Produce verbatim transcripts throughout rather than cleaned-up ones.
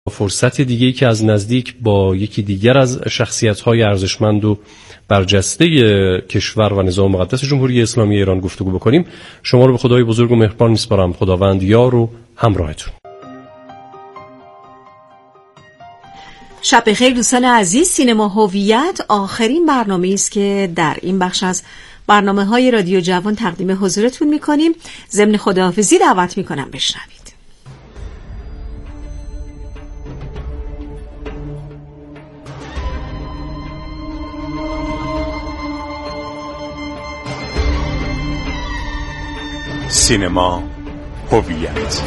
فرصت دیگه‌ای که از نزدیک با یکی دیگر از شخصیت‌های ارزشمند و برجسته کشور و نظام مقدس جمهوری اسلامی ایران گفتگو بکنیم. شما رو به خدای بزرگ و مهربان میسپارم. خداوند یار و همراهتون. شب بخیر دوستان عزیز. سینما هویت آخرین برنامه است که در این بخش از برنامه‌های رادیو جوان تقدیم حضورتون می‌کنیم. ضمن خداحافظی دعوت می‌کنم بشنوید. سینما هویت.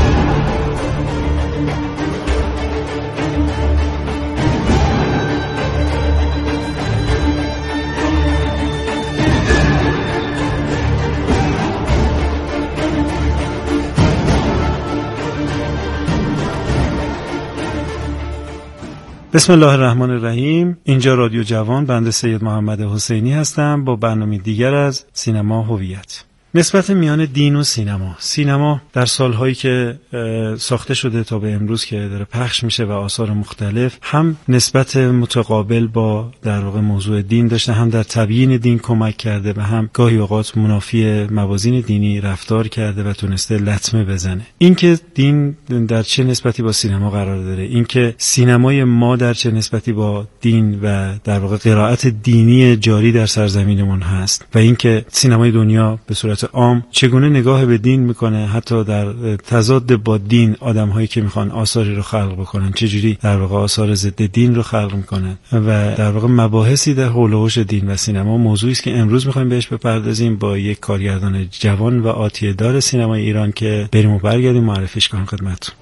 بسم الله الرحمن الرحیم. اینجا رادیو جوان، بنده سید محمد حسینی هستم با برنامه دیگر از سینما هویت. نسبت میان دین و سینما. سینما در سالهایی که ساخته شده تا به امروز که داره پخش میشه و آثار مختلف، هم نسبت متقابل با در واقع موضوع دین داشته، هم در تبیین دین کمک کرده و هم گاهی اوقات منافی موازین دینی رفتار کرده و تونسته لطمه بزنه. اینکه دین در چه نسبتی با سینما قرار داره، اینکه سینمای ما در چه نسبتی با دین و در واقع قرائت دینی جاری در سرزمینمون هست و اینکه سینمای دنیا به صورت عام چگونه نگاه به دین میکنه، حتی در تضاد با دین آدم‌هایی که میخوان آثاری رو خلق بکنن چجوری در واقع آثار ضد دین رو خلق میکنن و در واقع مباحثی در حول و حوش دین و سینما موضوعی است که امروز میخوایم بهش بپردازیم با یک کارگردان جوان و آتیه‌دار سینمای ایران که بریم و برگردیم معرفیش کنیم خدمتتون.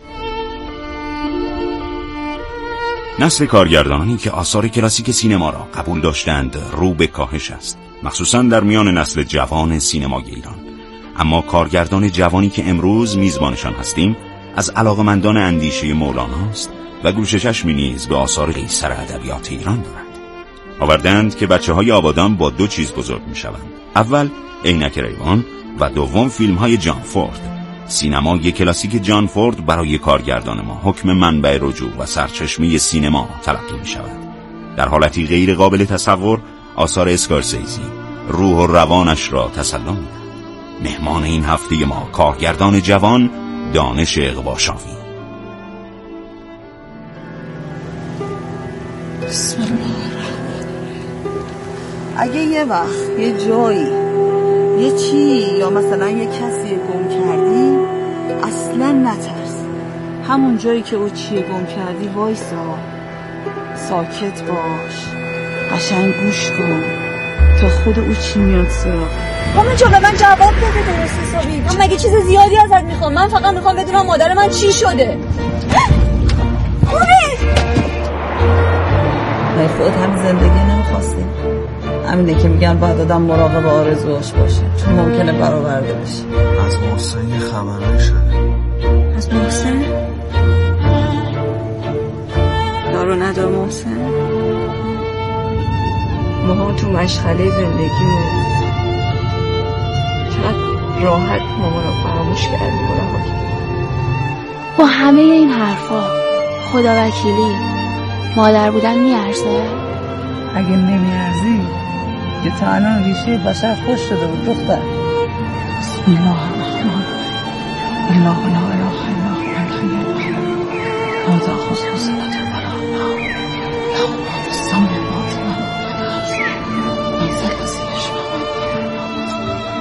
نسل کارگردانانی که آثار کلاسیک سینما را قبول داشتند رو به کاهش است، مخصوصا در میان نسل جوان سینمای ایران. اما کارگردان جوانی که امروز میزبانشان هستیم از علاقمندان اندیشه مولاناست و گوش چشمی نیز به آثار قیصر ادبیات ایران دارد. آوردند که بچه‌های آبادان با دو چیز بزرگ میشوند: اول عینک ریوان و دوم فیلم‌های جان فورد. سینمای کلاسیک جان فورد برای کارگردان ما حکم منبع رجوع و سرچشمه سینما تلقی می‌شود. در حالتی غیر قابل تصور آثار اسکورسیزی روح و روانش را تسلم می‌دهد. مهمان این هفته ما کارگردان جوان دانش اقباشاوی. بسم الله الرحمن الرحیم. اگه یه وقت یه جایی یه چی یا مثلا یه کسی گم کردی، اصلا نترس. همون جایی که او چیه گم کردی وایسا، ساکت باش، قشنگ گوش کن تا خود او چی میاد سراغ. مامان جا به من جواب بده درست حسابی. من مگه چیز زیادی ازت میخوام؟ من فقط میخوام بدونم مادر من چی شده. خوبه برای خودت همین زندگی نمیخواستی؟ همینه که میگن باید آدم مراقب آرزوهاش باشه، چون ممکنه برآورده بشه. از محسن یه خبرایی شده. از محسن؟ دارو ندار محسن؟ ماها تو مشغله زندگی و چقدر راحت ماما رو فراموش کردیم و رها کردیم. با همه این حرفا خدا وکیلی مادر بودن میارزه؟ اگه نمیارزی که تا الان ریشه بشر خوش شده بود دختر. بسم الله الرحمن الرحیم. الله لا اله الا هو الحی القیوم لا تأخذه سنة ولا نوم له ما في السماوات وما في الأرض من ذا الذي يشفع عنده إلا بإذنه.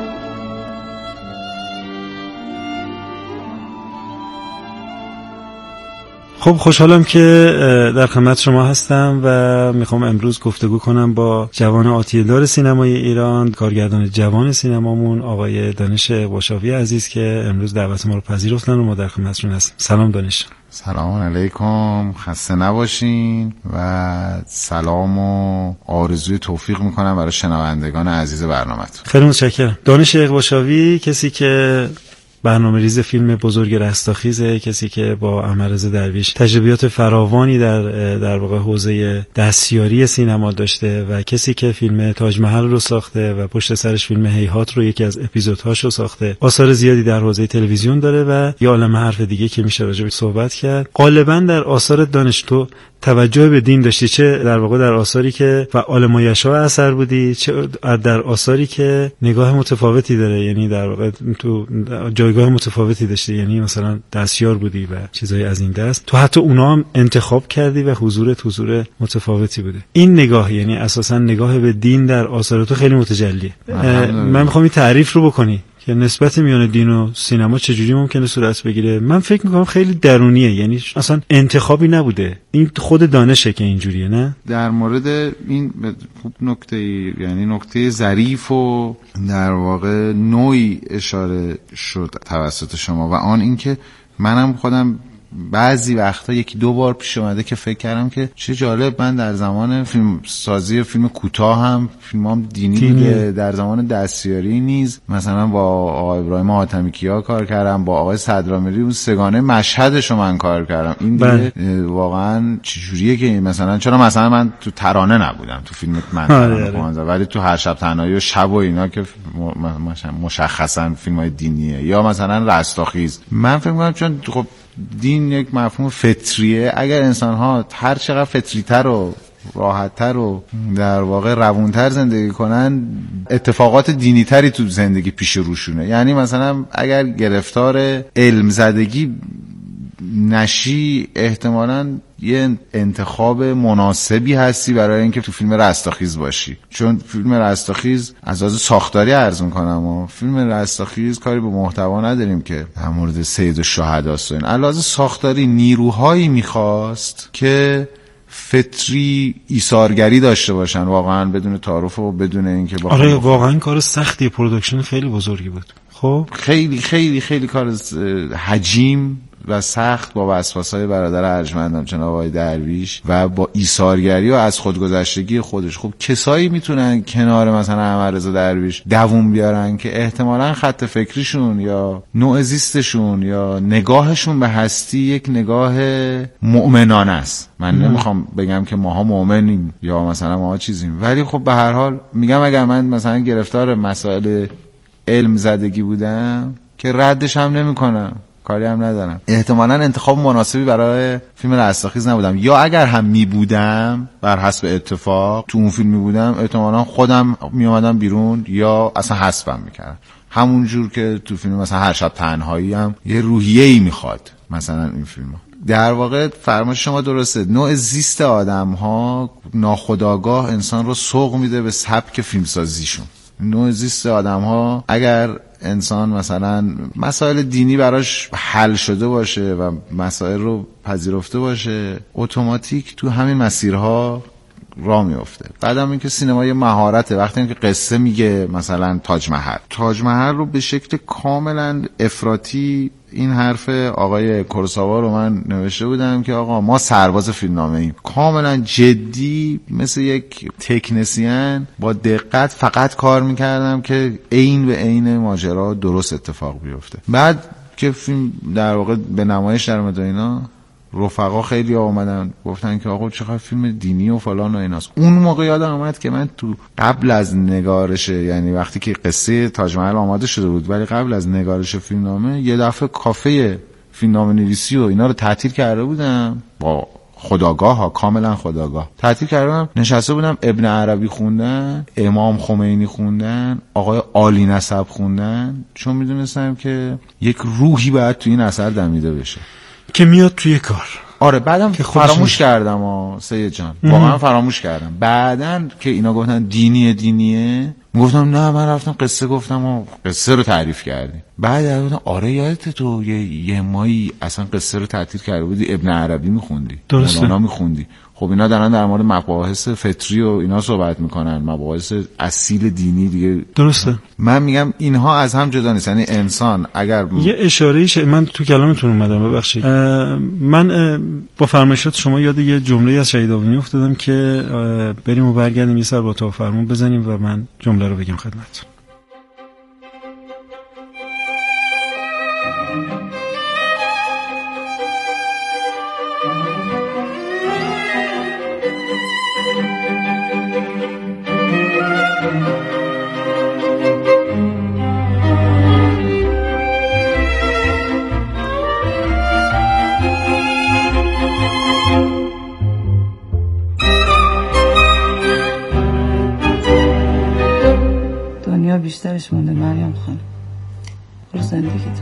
خب خوشحالم که در خدمت شما هستم و میخوام امروز گفتگو کنم با جوان آتیه‌دار سینمای ایران، کارگردان جوان سینمامون آقای دانش اقباشاوی عزیز که امروز دعوت ما رو پذیرفتن و ما در خدمتشون هستیم. سلام دانش. سلام علیکم، خسته نباشین و سلام و آرزوی توفیق میکنم برای شنوندگان عزیز برنامه‌تون. خیلی متشکرم. دانش اقباشاوی کسی که برنامه‌ریز فیلم بزرگ رستاخیزه، کسی که با احمدرضا درویش تجربیات فراوانی در در واقع حوزه دستیاری سینما داشته و کسی که فیلم تاج محل رو ساخته و پشت سرش فیلم هیهات رو یکی از اپیزودهاش رو ساخته. آثار زیادی در حوزه تلویزیون داره و یه عالمه حرف دیگه که میشه راجع بهش صحبت کرد. غالبا در آثار دانش تو توجه به دین داشتی، چه در واقع در آثاری که فعال مایشا اثر بودی، چه در آثاری که نگاه متفاوتی داره، یعنی در واقع تو جایگاه متفاوتی داشتی، یعنی مثلا دستیار بودی و چیزای از این دست. تو حتی اونا هم انتخاب کردی و حضورت حضور متفاوتی بوده. این نگاه یعنی اساسا نگاه به دین در آثار تو خیلی متجلیه. من میخوام این تعریف رو بکنی که نسبت میان دین و سینما چجوری ممکنه صورت بگیره. من فکر میکنم خیلی درونیه، یعنی اصلا انتخابی نبوده، این خود دانشه که اینجوریه. نه در مورد این خوب نکته، یعنی نکته ظریف و در واقع نوعی اشاره شد توسط شما و آن اینکه منم خودم بعضی وقتا یکی دو بار پیش اومده که فکر کردم که چه جالب، من در زمان فیلم سازی فیلم کوتاه هم فیلمام دینی, دینی بوده، در زمان دستیاری نیز مثلا با آقای ابراهیم حاتمی کیا کار کردم، با آقای صدرامیری اون سگانه مشهدشو من کار کردم. این دیگه واقعا چجوریه که مثلا چرا مثلا من تو ترانه نبودم تو فیلم من، ولی تو هر شب تنهایی و شب و اینا که مشخصا فیلمای دینیه، یا مثلا رستاخیز. من فکر می‌کنم چون خب دین یک مفهوم فطریه، اگر انسان ها هر چقدر فطری‌تر و راحت‌تر و در واقع روونتر زندگی کنن، اتفاقات دینی تری تو زندگی پیش روشونه. یعنی مثلا اگر گرفتار علم زدگی نشی، احتمالاً یه انتخاب مناسبی هستی برای اینکه تو فیلم رستاخیز باشی، چون فیلم رستاخیز از لحاظ ساختاری عرض میکنم و فیلم رستاخیز کاری به محتوا نداریم که در مورد سید الشهدا است. این از لحاظ ساختاری نیروهایی میخواست که فطری ایثارگری داشته باشن، واقعا بدون تعارف و بدون اینکه با آره واقعا کار سختی، پروداکشن خیلی بزرگی بود. خب خیلی خیلی خیلی کار حجیم و سخت با وسواسهای برادر ارجمندم جناب آقای درویش و با ایثارگری و از خودگذشتگی خودش. خب کسایی میتونن کنار مثلا احمدرضا درویش دووم بیارن که احتمالاً خط فکریشون یا نوع زیستشون یا نگاهشون به هستی یک نگاه مؤمنانه است. من نمیخوام بگم که ماها مؤمنیم یا مثلا ماها چیزیم، ولی خب به هر حال میگم اگر من مثلا گرفتار مسائل علم زدگی بودم که ردش هم نمیکنم، کاری هم ندارم، احتمالاً انتخاب مناسبی برای فیلم رستاخیز نبودم، یا اگر هم می بودم بر حسب اتفاق تو اون فیلم می بودم، احتمالاً خودم می اومدم بیرون یا اصلا حذفم میکردم. همون جور که تو فیلم مثلا هر شب تنهایی هم یه روحیه‌ای میخواد مثلا این فیلم‌ها. در واقع فرمایش شما درسته، نوع زیست آدم‌ها ناخودآگاه انسان رو سوق میده به سبک فیلمسازیشون. نوع زیست آدم‌ها اگر انسان مثلا مسائل دینی براش حل شده باشه و مسائل رو پذیرفته باشه، اتوماتیک تو همین مسیرها راه میفته. بعدم اینکه سینما یه مهارته، وقتی اینکه قصه میگه مثلا تاج محل تاج محل رو به شکل کاملا افراطی، این حرف آقای کوروساوا رو من نوشته بودم که آقا ما سرباز فیلمنامه ایم، کاملا جدی مثل یک تکنسین با دقت فقط کار میکردم که عین به عین ماجرا درست اتفاق بیفته. بعد که فیلم در واقع به نمایش در اومد اینا، رفقا خیلی اومدن گفتن که آقا چقدر فیلم دینی و فلان و ایناست. اون موقع یادم اومد که من تو قبل از نگارش، یعنی وقتی که قصه تاج محل آماده شده بود ولی قبل از نگارش فیلمنامه، یه دفعه کافه فیلمنامه نویسی و اینا رو تعطیل کرده بودم، با خودآگاه ها، کاملا خودآگاه تعطیل کردم، نشسته بودم ابن عربی خوندن، امام خمینی خوندن، آقای عالی نسب خوندن، چون میدونستم که یک روحی باید تو این اثر دمیده بشه که میاد توی کار. آره بعدم که فراموش کردم آ سید جان، واقعا فراموش کردم. بعدن که اینا گفتن دینیه دینیه، گفتم نه من رفتم قصه گفتم و قصه رو تعریف کردی. بعد گفتم آره یادت تو یه, یه مایی اصلا قصه رو تعطیل کرده بودی، ابن عربی میخوندی، مولانا میخوندی. خب اینا دارن در مورد مباحث فطری و اینا صحبت میکنن، مباحث اصیل دینی دیگه. درسته. من میگم اینها از هم جدا نیست. یعنی انسان اگر یه اشاره‌ای شه، من تو کلامتون اومدم ببخشید، من با فرمایشات شما یاد یه جمله از شهید آبادی افتادم که بریم و برگردیم یه سر با تو فرمون بزنیم و من جمله رو بگم خدمت. بیشترش مونده مریم خانم. برو زندگیت.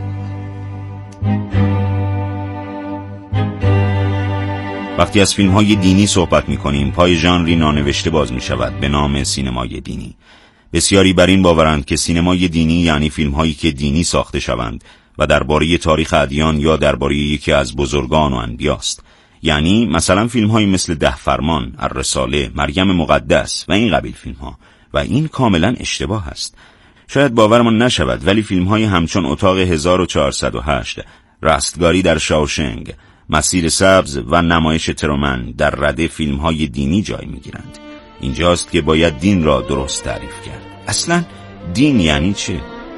وقتی از فیلم‌های دینی صحبت می‌کنیم، پای ژانری نانوشته باز می‌شود به نام سینمای دینی. بسیاری بر این باورند که سینمای دینی یعنی فیلم‌هایی که دینی ساخته شوند و درباره تاریخ ادیان یا درباره یکی از بزرگان و انبیاست. یعنی مثلا فیلم‌هایی مثل ده فرمان، الرساله، مریم مقدس و این قبیل فیلم‌ها، و این کاملا اشتباه است. شاید باورمان نشود، ولی فیلم‌های همچون اتاق هزار و چهارصد و هشت، رستگاری در شاوشنگ، مسیر سبز و نمایش ترومن در رده فیلم‌های دینی جای می‌گیرند. اینجاست که باید دین را درست تعریف کرد. اصلاً دین یعنی چه؟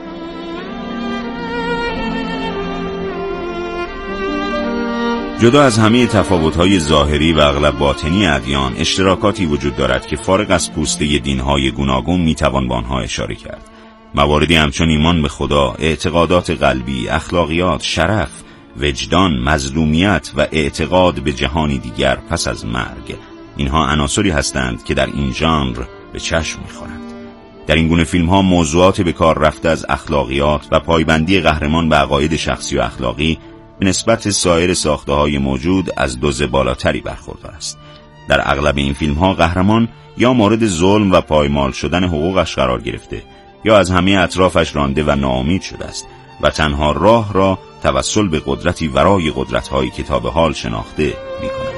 جدا از همه تفاوت‌های ظاهری و اغلب باطنی ادیان، اشتراکاتی وجود دارد که فارغ از پوسته دین‌های گوناگون می‌توان به آنها اشاره کرد. مواردی همچون ایمان به خدا، اعتقادات قلبی، اخلاقیات، شرف، وجدان، مظلومیت و اعتقاد به جهانی دیگر پس از مرگ، اینها عناصری هستند که در این ژانر به چشم می‌خورند. در این گونه فیلم‌ها موضوعات به کار رفته از اخلاقیات و پایبندی قهرمان به عقاید شخصی و اخلاقی به نسبت سایر ساخته‌های موجود از دوز بالاتری برخوردار است. در اغلب این فیلم‌ها قهرمان یا مورد ظلم و پایمال شدن حقوقش قرار گرفته یا از همه اطرافش رانده و ناامید شده است و تنها راه را توسل به قدرتی ورای قدرت‌هایی که تا به حال شناخته می‌کند.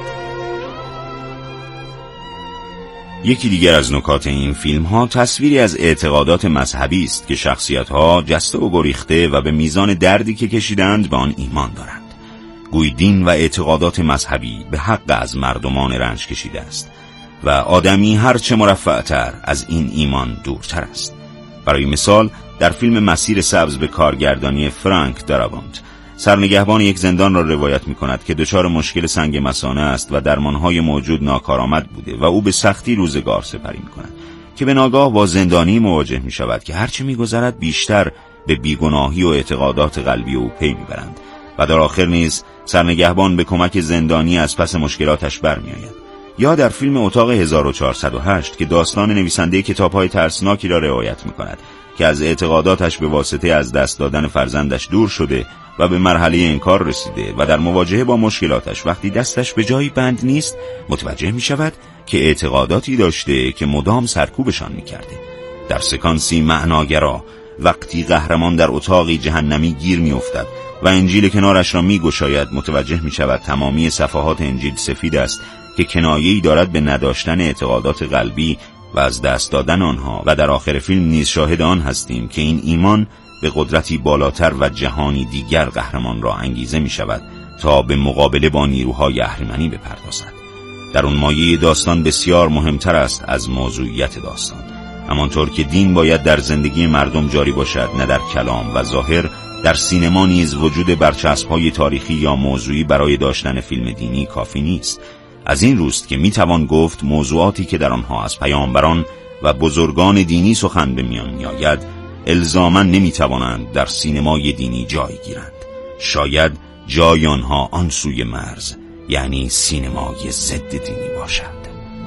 یکی دیگر از نکات این فیلم‌ها تصویری از اعتقادات مذهبی است که شخصیت‌ها جسته و گریخته و به میزان دردی که کشیدند به آن ایمان دارند. گوی دین و اعتقادات مذهبی به حق از مردمان رنج کشیده است و آدمی هرچه مرفع‌تر از این ایمان دورتر است. برای مثال در فیلم مسیر سبز به کارگردانی فرانک داراوانت، سرنگهبان یک زندان را روایت می‌کند که دچار مشکل سنگ مثانه است و درمان‌های موجود ناکارآمد بوده و او به سختی روزگار سپری می‌کند که به ناگاه با زندانی مواجه می‌شود که هرچه می‌گذرد بیشتر به بیگناهی و اعتقادات قلبی او پی می‌برند و در آخر نیز سرنگهبان به کمک زندانی از پس مشکلاتش برمی‌آید. یا در فیلم اتاق هزار و چهارصد و هشت که داستان نویسنده کتاب‌های ترسناکی را روایت می‌کند که از اعتقاداتش به واسطه از دست دادن فرزندش دور شده و به مرحله انکار رسیده و در مواجهه با مشکلاتش وقتی دستش به جایی بند نیست متوجه می شود که اعتقاداتی داشته که مدام سرکوبشان می کرده. در سکانسی معناگرا وقتی قهرمان در اتاقی جهنمی گیر می افتد و انجیل کنارش را می گشاید متوجه می شود تمامی صفحات انجیل سفید است که کنایه‌ای دارد به نداشتن اعتقادات قلبی و از دست دادن آنها و در آخر فیلم نیز شاهد آن هستیم که این ایمان به قدرتی بالاتر و جهانی دیگر قهرمان را انگیزه می شود تا به مقابله با نیروهای اهریمنی بپردازد. در اون مایه داستان بسیار مهمتر است از موضوعیت داستان. همانطور که دین باید در زندگی مردم جاری باشد نه در کلام و ظاهر، در سینما نیز وجود برچسب‌های تاریخی یا موضوعی برای داشتن فیلم دینی کافی نیست. از این روست که میتوان گفت موضوعاتی که در آنها از پیامبران و بزرگان دینی سخن به میان میآید الزاماً نمیتوانند در سینمای دینی جای گیرند. شاید جای آنها آن سوی مرز، یعنی سینمای ضد دینی باشد.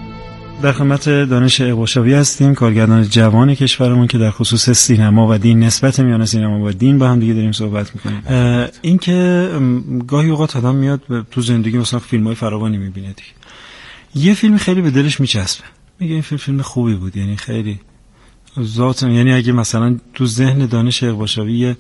در خدمت دانش اقباشاوی هستیم، کارگردان جوان کشورمون که در خصوص سینما و دین، نسبت میان سینما و دین با هم دیگه داریم صحبت میکنیم. این که گاهی اوقات آدم میاد تو زندگی مثلا فیلم‌های فراوانی میبینه دیگه، یه فیلم خیلی به دلش میچسبه، میگه این فیلم فیلم خوبی بود، یعنی خیلی ذات، یعنی اگه مثلا تو ذهن دانش اقباشاوی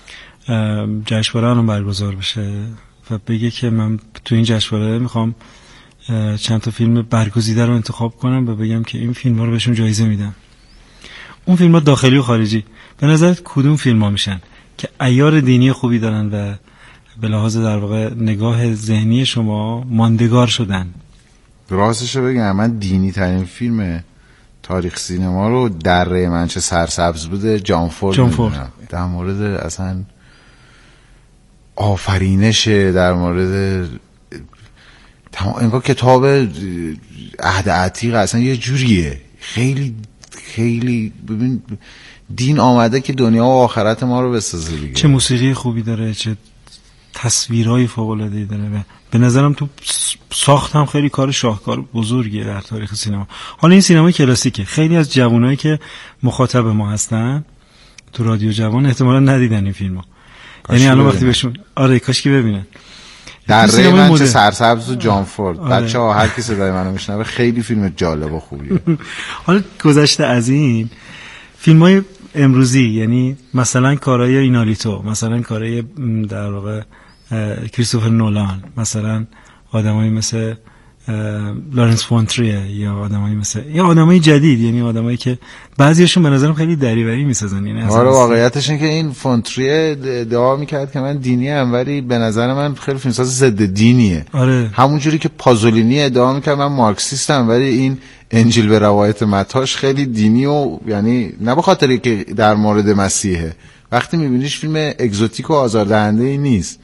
جشنواره الان برگزار بشه و بگه که من تو این جشنواره میخوام چند تا فیلم برگزیده رو انتخاب کنم و بگم که این فیلم‌ها رو بهشون جایزه میدم، اون فیلم‌ها داخلی و خارجی به نظرت کدوم فیلم‌ها میشن که عیار دینی خوبی دارن و به لحاظ در واقع نگاه ذهنی شما ماندگار شدن؟ راستش بگم من دینی ترین فیلم تاریخ سینما رو دره من چه سرسبز بوده جان فورد, جان فورد. در مورد اصلا آفرینش، در مورد انگار کتاب عهد عتیق اصلا یه جوریه. خیلی خیلی ببین دین آمده که دنیا و آخرت ما رو بسازه دیگه. چه موسیقی خوبی داره، چه تصویرهای فوق‌العاده‌ای داره. به نظرم تو ساخت هم خیلی کار شاهکار بزرگیه در تاریخ سینما. حالا این سینما کلاسیکه، خیلی از جوانایی که مخاطب ما هستن تو رادیو جوان احتمالاً ندیدن این فیلمو. یعنی الان وقتی بهشون آره کاش که ببینن. در ری من چه سرسبز و جان فورد. آره. بچه‌ها هر کی صدای منو میشنوه خیلی فیلم جالب و خوبیه. حالا گذشته از این فیلم‌های امروزی، یعنی مثلا کارهای اینالیتو، مثلا کارهای در واقع کریستوفر نولان، مثلا آدمایی مثل لارنس فون تریه، یا آدمایی مثل یا آدمای جدید، یعنی آدمایی که بعضیاشون به نظرم خیلی دریوری میسازن. یعنی آره واقعیتش اینه که این فون تریه دعا میکرد که من دینی ام، ولی به نظر من خیلی فیلمساز ضد دینیه. آره. همون جوری که پازولینی ادعا میکرد من مارکسیستم، ولی این انجیل به روایت متاش خیلی دینی و یعنی نه به خاطری که در مورد مسیحه، وقتی میبینیش فیلم اگزوتیک و آزاردهنده ای نیست.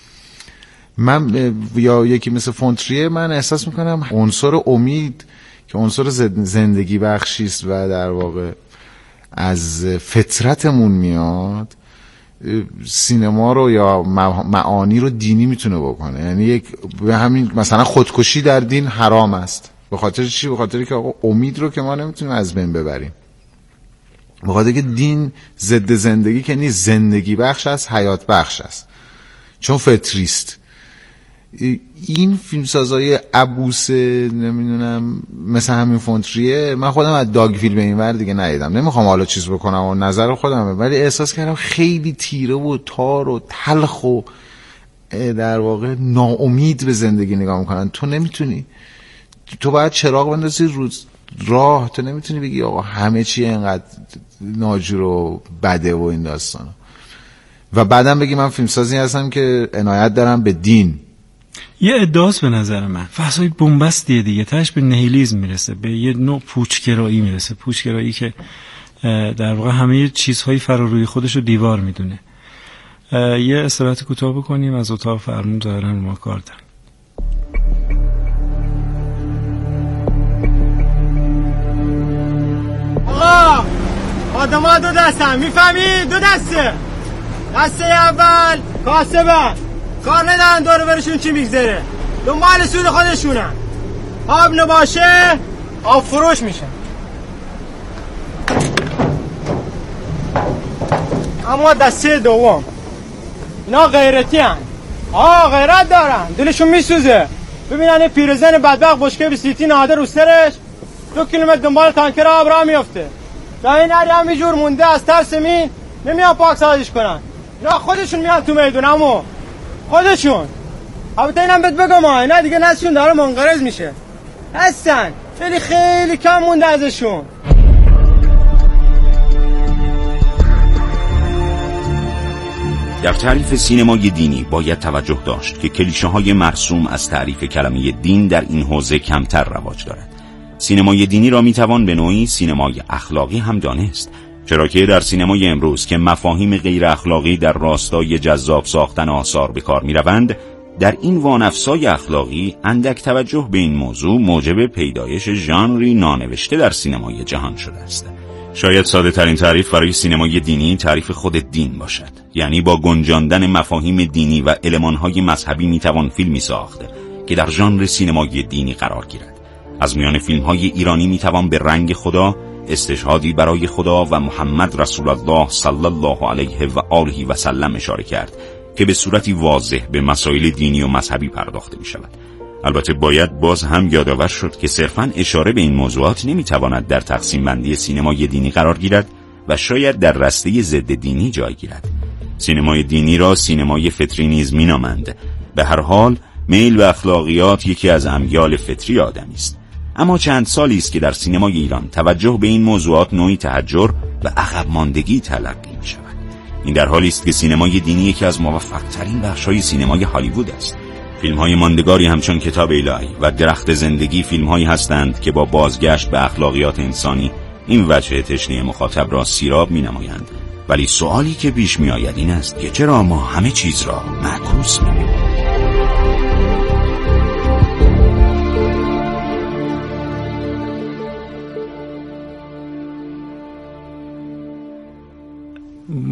من یا یکی مثل فونتریه من احساس میکنم عنصر امید که عنصر زندگی بخشی است و در واقع از فطرتمون میاد، سینما رو یا معانی رو دینی میتونه بکنه. یعنی یک به همین مثلا خودکشی در دین حرام است. به خاطر چی؟ به خاطر که آقا امید رو که ما نمیتونیم از بین ببریم. به خاطر که دین ضد زندگی که نیست، زندگی بخش است، حیات بخش است، چون فطریست. این فیلمسازای عبوس نمیدونم مثل همین فونتریه، من خودم از داگ فیلم این ور دیگه ندیدم، نمیخوام حالا چیز بکنم و نظر خودمه، ولی احساس کردم خیلی تیره و تار و تلخ و در واقع ناامید به زندگی نگاه میکنن. تو نمیتونی، تو باید چراغ بندازی رو راه، تو نمیتونی بگی آقا همه چی اینقدر ناجور و بده و این داستانا، و بعدم بگی من فیلمسازی هستم که عنایت دارم به دین. یه ادعاست به نظر من، فضای بنبستیه دیگه، تاش به نهیلیسم میرسه، به یه نوع پوچگرایی میرسه، پوچگرایی که در واقع همه چیزهای فراروی خودش رو دیوار میدونه. یه استراحت کوتاه بکنیم، از اتاق فرمون ظاهرا ما کار داریم. آقا آدم ها دو دستن، میفهمی؟ دو دسته. دسته اول کاسبن، کار ندارن دور برشون چی میگذره، دنبال سود خودشونن، آب نباشه آب فروش میشه. اما دسته دوم اینا غیرتی هن، آه غیرت دارن، دلشون میسوزه. ببینن پیرزن بدبخت بشکه بیسیتی ناده رو سرش، دو کیلومتر دنبال تانکر آب را میفته، تا این هری همینجور مونده از ترس مین نمیان پاک سازش کنن. اینا خودشون میان تو میدون، امو خودشون. البته اینم بهت بگم ها، اینا دیگه نسشون داره منقرض میشه هستن، خیلی خیلی کم مونده ازشون. در تعریف سینمای دینی باید توجه داشت که کلیشه‌های مرسوم از تعریف کلمه دین در این حوزه کمتر رواج دارد. سینمای دینی را میتوان به نوعی سینمای اخلاقی هم دانست، چرا که در سینمای امروز که مفاهیم غیر اخلاقی در راستای جذاب ساختن آثار به کار می‌روند، در این وانفسای اخلاقی اندک توجه به این موضوع موجب پیدایش ژانری نانوشته در سینمای جهان شده است. شاید ساده ترین تعریف برای سینمای دینی تعریف خود دین باشد، یعنی با گنجاندن مفاهیم دینی و المان‌های مذهبی میتوان فیلمی ساخت که در ژانر سینمای دینی قرار گیرد. از میان فیلم‌های ایرانی میتوان به رنگ خدا، استشهادی برای خدا و محمد رسول الله صلی الله علیه و آله و سلم اشاره کرد که به صورتی واضح به مسائل دینی و مذهبی پرداخته می شود. البته باید باز هم یادآور شد که صرفاً اشاره به این موضوعات نمیتواند در تقسیم بندی سینمای دینی قرار گیرد و شاید در رسته ضد دینی جای گیرد. سینمای دینی را سینمای فطری نیز می‌نامند. به هر حال میل و اخلاقیات یکی از امیال فطری آدمی است. اما چند سالی است که در سینمای ایران توجه به این موضوعات نوعی تحجر و عقب ماندگی تلقی می شود. این در حالی است که سینمای دینی یکی از موفق‌ترین بخش‌های سینمای هالیوود است. فیلم‌های ماندگاری همچون کتاب الهی و درخت زندگی فیلم‌هایی هستند که با بازگشت به اخلاقیات انسانی این وجه تشنه مخاطب را سیراب می‌نمایند. ولی سوالی که پیش می‌آید این است که چرا ما همه چیز را معکوس می‌بینیم؟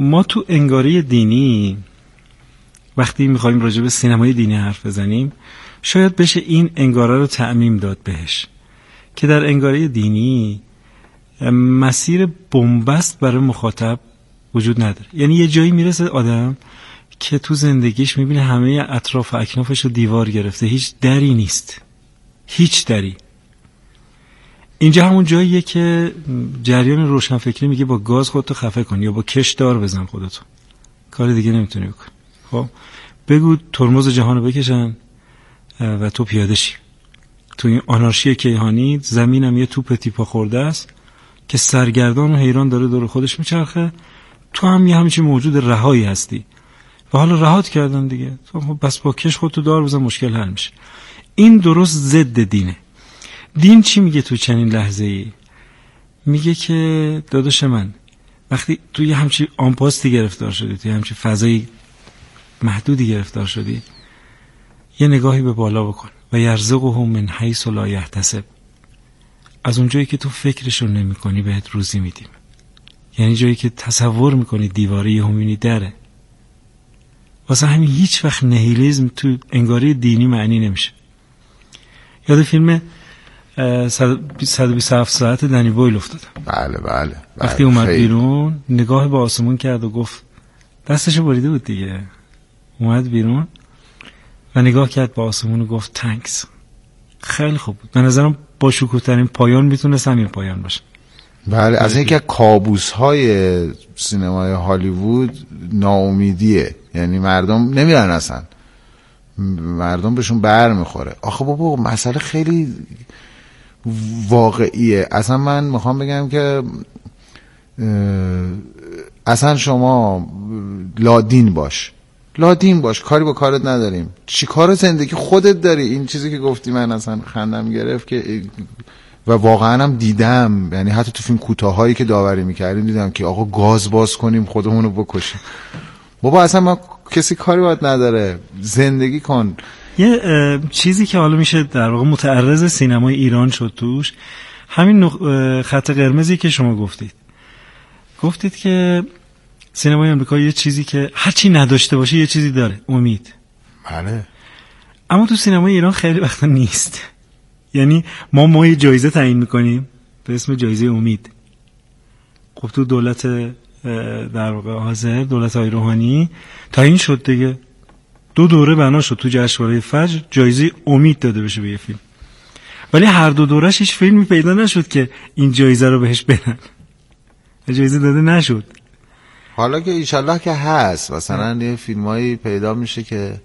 ما تو انگاره دینی وقتی میخوایم راجع به سینمای دینی حرف بزنیم شاید بشه این انگاره رو تعمیم داد بهش که در انگاره دینی مسیر بنبست برای مخاطب وجود نداره. یعنی یه جایی میرسه آدم که تو زندگیش میبینه همه اطراف و اکنافش رو دیوار گرفته، هیچ دری نیست، هیچ دری. اینجا همون جاییه که جریان روشنفکری میگه با گاز خودتو خفه کن یا با کش دار بزن خودتو، کار دیگه نمیتونی بکن. خب بگو ترمز جهانو بکشن و تو پیاده شی. تو این آنارشی کیهانی زمینم یه توپ تیپا خورده است که سرگردان و حیران داره دور خودش میچرخه، تو هم یه همچین موجود رهایی هستی و حالا رهات کردن دیگه، خب بس با کش خودتو دار بزن مشکل حل میشه. این درست ضد دینه. دین چی میگه تو چنین لحظه‌ای؟ میگه که داداش من وقتی تو یه همچین آنپاستی گرفتار شدی، تو یه همچین فضای محدودی گرفتار شدی، یه نگاهی به بالا بکن و یرزقهم من حیث لا یحتسب، از اونجایی که تو فکرشو نمی کنی بهت روزی میدیم. یعنی جایی که تصور میکنی دیواره یه همینی دره. واسه همین هیچ وقت نهیلیزم تو انگاره دینی معنی نمیشه. یاد فیلم صد و بیست و هفت ساعت دنی بویل افتادم. بله بله, بله. وقتی اومد بیرون نگاه به آسمون کرد و گفت، دستشو بریده بود دیگه، اومد بیرون و نگاه کرد به آسمون و گفت تانکس. خیلی خوب بود. به نظرم با شکوه‌ترین پایان میتونست همین پایان باشه. بله، از اینکه از کابوس‌های سینمای هالیوود ناامیدیه. یعنی مردم نمیرن، اصلا مردم بهشون بر میخوره. آخه بابا مسئله خیلی واقعیه. اصلا من میخوام بگم که اصلا شما لادین باش لادین باش کاری با کارت نداریم، چی کار زندگی خودت داری. این چیزی که گفتی من اصلا خندم گرفت که و واقعا هم دیدم، یعنی حتی تو فیلم کوتاهایی که داوری میکردیم دیدم که آقا گاز باز کنیم خودمونو بکشیم. بابا اصلا ما کسی کاری باید نداره، زندگی کن. یه چیزی که حالا میشه در واقع متعرض سینمای ایران شد توش، همین نخ... خط قرمزی که شما گفتید گفتید که سینمای امریکا یه چیزی که هرچی نداشته باشه یه چیزی داره، امید. بله. اما تو سینمای ایران خیلی وقتا نیست. یعنی ما ما یه جایزه تعیین میکنیم به اسم جایزه امید. خب تو دولت در واقع حاضر، دولت آقای روحانی تعیین شد دیگه، دو دوره بنا شد تو جشنواره فجر جایزه امید داده بشه به یه فیلم، ولی هر دو دورش هیچ فیلمی پیدا نشد که این جایزه رو بهش بدن. جایزه داده نشد. حالا که انشالله که هست، مثلا یه فیلمایی پیدا میشه که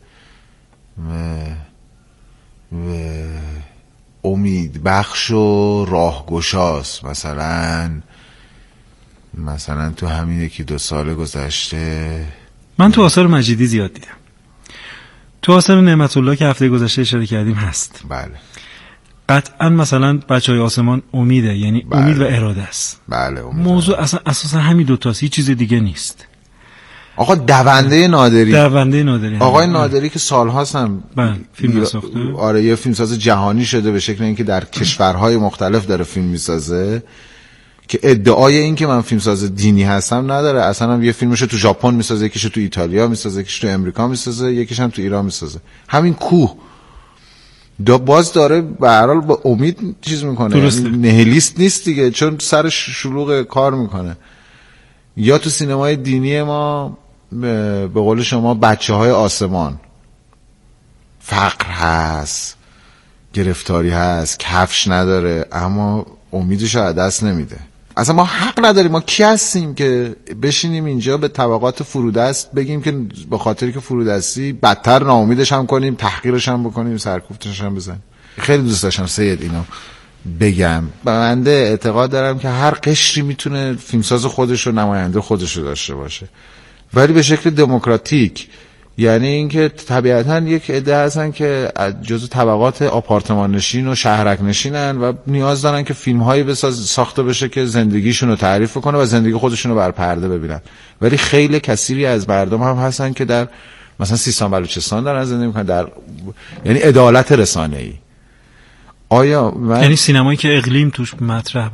و... و... امید بخش و راهگشاست. مثلا مثلا تو همین یکی دو سال گذشته من تو آثار مجیدی زیاد دیدم، تو آثار نعمت الله که هفته گذشته اشاره کردیم هست. بله. قطعا مثلا بچهای آسمان امیده، یعنی بله. امید و اراده است. بله. امید موضوع اصلا اساسا همین دو تاست، هیچ چیز دیگه نیست. آقا دونده نادری دونده نادری آقای نادری که سال‌هاست هم بله فیلم ساخته. آره یه فیلمساز جهانی شده به شکل اینکه در کشورهای مختلف داره فیلم میسازه، که ادعای این که من فیلمساز دینی هستم نداره. اصلا هم یه فیلمشو تو ژاپن میسازه، یکیشو تو ایتالیا میسازه، یکیشو تو امریکا میسازه، یکیش هم تو ایران میسازه. همین کوه دا باز داره به هر حال با امید چیز میکنه، یعنی نهلیست نیست دیگه، چون سر شلوغ کار میکنه. یا تو سینمای دینی ما به قول شما بچه های آسمان، فقر هست، گرفتاری هست، کفش نداره، اما امیدش از دست نمیده. اصلا ما حق نداریم. ما کی هستیم که بشینیم اینجا به طبقات فرودست بگیم که به خاطری که فرودستی بدتر ناامیدش هم کنیم، تحقیرش هم بکنیم، سرکوفتش هم بزنیم. خیلی دوست داشتم سید اینو بگم. بنده اعتقاد دارم که هر قشری میتونه فیلمساز خودش و نماینده خودش رو داشته باشه، ولی به شکل دموکراتیک. یعنی اینکه طبیعتاً یک عده هستن که جزو طبقات آپارتمان نشین و شهرک نشینن و نیاز دارن که فیلم‌هایی بساز ساخته بشه که زندگیشون رو تعریف کنه و زندگی خودشون رو بر پرده ببینن. ولی خیلی کثیری از مردم هم هستن که در مثلا سیستان بلوچستان دارن زندگی میکنن، در یعنی عدالت رسانه‌ای. آیا من... یعنی سینمایی که اقلیم توش مطرح باشه،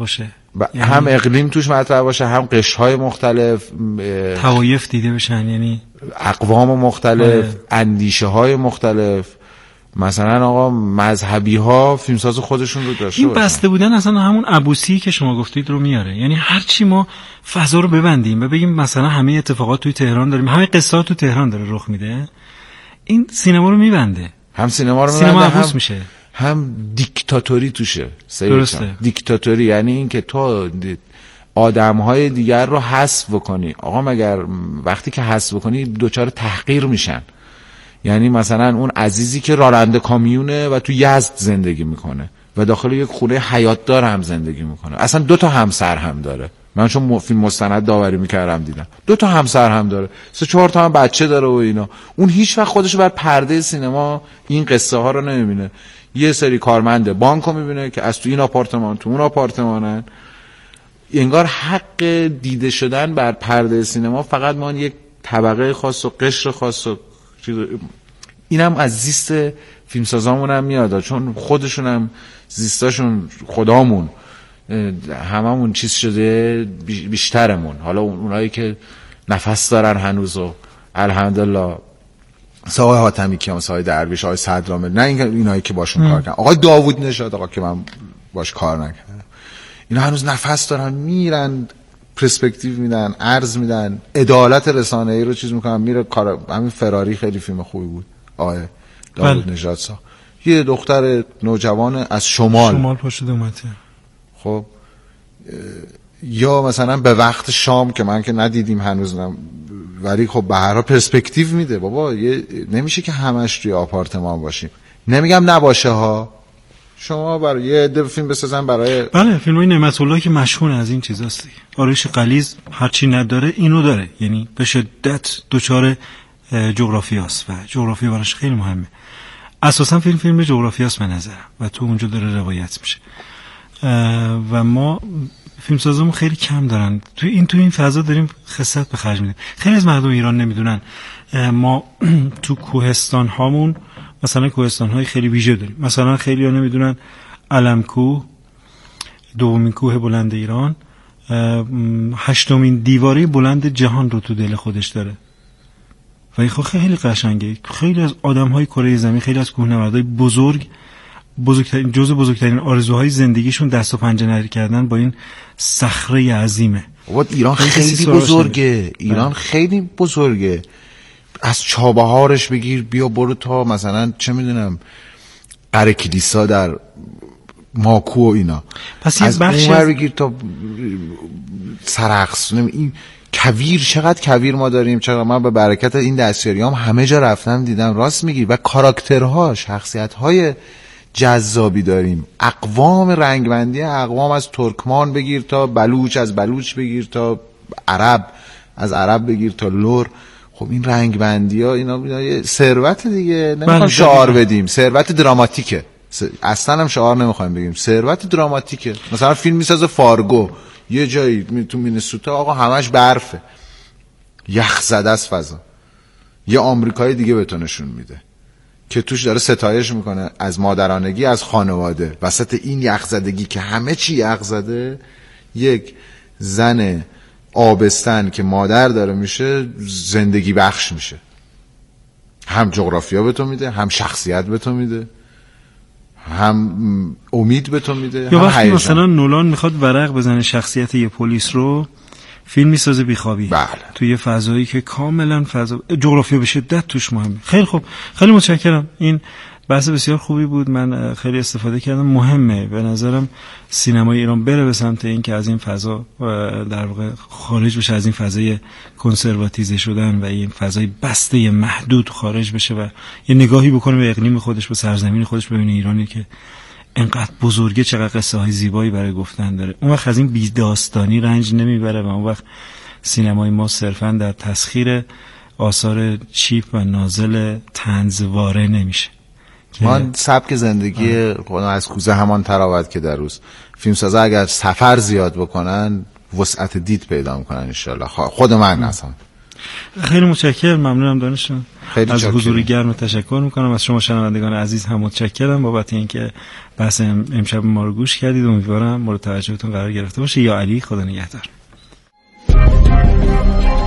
یعنی هم اقلیم توش مطرح باشه، هم قشرهای مختلف، توایف دیده بشن، یعنی اقوام مختلف، اندیشه های مختلف. مثلا آقا مذهبی ها فیلمساز خودشون رو داشته این بسته بودن اصلا همون عبوسی که شما گفتید رو میاره. یعنی هر چی ما فضا رو ببندیم و بگیم مثلا همه اتفاقات توی تهران داریم، همه قصه تو تهران داره رخ میده، این سینما رو میبنده، هم سینما رو میبنده، سینما عبوس میشه، هم دیکتاتوری توشه. درسته. دیکتاتوری یعنی این که تو آدم‌های دیگر رو حذف بکنی. آقا مگر وقتی که حذف بکنی دوچار تحقیر میشن. یعنی مثلا اون عزیزی که راننده کامیونه و تو یزد زندگی میکنه و داخل یک خونه حیات دار هم زندگی میکنه، اصلا دو تا همسر هم داره. من چون فیلم مستند داوری میکردم دیدم دو تا همسر هم داره، سه چهار تا هم بچه داره و اینا. اون هیچ وقت خودشو بر پرده سینما این قصه ها رو نمیبینه. یه سری کارمند بانکو میبینه که از تو این آپارتمان تو اون آپارتمانن. انگار حق دیده شدن بر پرده سینما فقط ما یک طبقه خاص و قشر خاص و اینم از زیست فیلمسازامون هم میاد، چون خودشون هم زیستاشون خدامون هممون چیز شده بیشترمون. حالا اونایی که نفس دارن هنوز و الحمدلله آقای حاتمی کیان، آقای درویش، آقای صدرامل، نه این اینایی که باشون ام. کار کردن، آقای داوود نژاد، آقا که من باش کار نکردم، اینا هنوز نفس دارن، میرن پرسپکتیو میدن، عرض میدن، عدالت رسانه‌ای رو چیز میکنن، میره کار. همین فراری خیلی فیلم خوبی بود آقای داوود نژاد سا، یه دختر نوجوان از شمال شمال پاشده اومده. خب یا مثلا به وقت شام که من که ندیدیم هنوزم، ولی خب به هر حال پرسپکتیو میده. بابا یه نمیشه که همش توی آپارتمان باشیم. نمیگم نباشه ها، شما برای یه عده فیلم بسازن برای بله فیلمای نعمت الله که مشهور از این چیزاست. آرایش غلیظ هرچی نداره اینو داره، یعنی به شدت دوچار جغرافیاست و جغرافیا براش خیلی مهمه. اساسا فیلم فیلم جغرافیاست به نظرم و تو اونجا داره روایت میشه و ما فیلمسازمون خیلی کم دارن تو این تو این فضا داریم خست به خرج میدیم. خیلی از مردم ایران نمیدونن ما تو کوهستان هامون مثلا کوهستان های خیلی ویژه داریم. مثلا خیلی ها نمیدونن علم‌کوه دومین کوه بلند ایران هشتمین دیواره بلند جهان رو تو دل خودش داره و این خیلی قشنگه. خیلی از آدم‌های کره زمین، خیلی از کوهنوردای بزرگ بزرگترین جزء بزرگترین آرزوهای زندگیشون دست و پنجه نرم کردن با این صخره عظیمه. وقت ایران خیلی, خیلی بزرگه، ایران خیلی بزرگه. از چابهارش بگیر بیا برو تا مثلا چه میدونم قره کلیسا در ماکو و اینا، پس از اونور بگیر تا سرخس. این کویر، چقدر کویر ما داریم، چقدر من به برکت این دستیاریام همه جا رفتم دیدم. راست میگی. و کاراکترها، شخصیت‌های جذابی داریم، اقوام، رنگبندی اقوام، از ترکمان بگیر تا بلوچ، از بلوچ بگیر تا عرب، از عرب بگیر تا لور. خب این رنگبندی ها اینا یه ثروت دیگه. نمیخوام شعار بدیم، ثروت دراماتیکه. اصلا هم شعار نمیخوایم بگیم، ثروت دراماتیکه. مثلا فیلم میسازه فارگو یه جایی تو مینسوتا، آقا همش برفه، یخ زده است فضا، یه آمریکای دیگه بهتونشون میده که توش داره ستایش میکنه از مادرانگی، از خانواده. وسط این یخزدگی که همه چی یخزده، یک زن آبستن که مادر داره میشه زندگی بخش میشه. هم جغرافیا به تو میده، هم شخصیت به تو میده، هم امید به تو میده. یا وقتی مثلا نولان میخواد ورق بزنه شخصیت یه پلیس رو، فیلم میسازه بیخوابی. بله. توی یه فضایی که کاملا فضا جغرافیا به شدت توش مهمه. خیلی خوب، خیلی متشکرم. این بحث بسیار خوبی بود، من خیلی استفاده کردم. مهمه به نظرم سینمای ایران بره به سمت این که از این فضا در واقع خارج بشه، از این فضای کنسرواتیزه شدن و این فضای بسته محدود خارج بشه و یه نگاهی بکنه به اقلیم خودش، به سرزمین خودش، ببینه ایرانی که اینقدر بزرگه چقدر قصه های زیبایی برای گفتن داره. اون وقت از این بی داستانی رنج نمیبره و اون وقت سینمای ما صرفا در تسخیر آثار چیپ و نازل طنزواره نمیشه. ما سبک زندگی از کوزه همان تراوت که در روز فیلمسازا اگر سفر زیاد بکنن وسعت دید پیدا میکنن ان شاء الله. خود من اصلا خیلی متشکرم، ممنونم دانشجان. خیلی از چاکرم. حضور گرم تشکر میکنم. از شما شنوندگان عزیز هم متشکرم بابت اینکه بحث امشب ما رو گوش کردید. امیدوارم مورد توجهتون قرار گرفته باشه. یا علی، خدا نگهدار.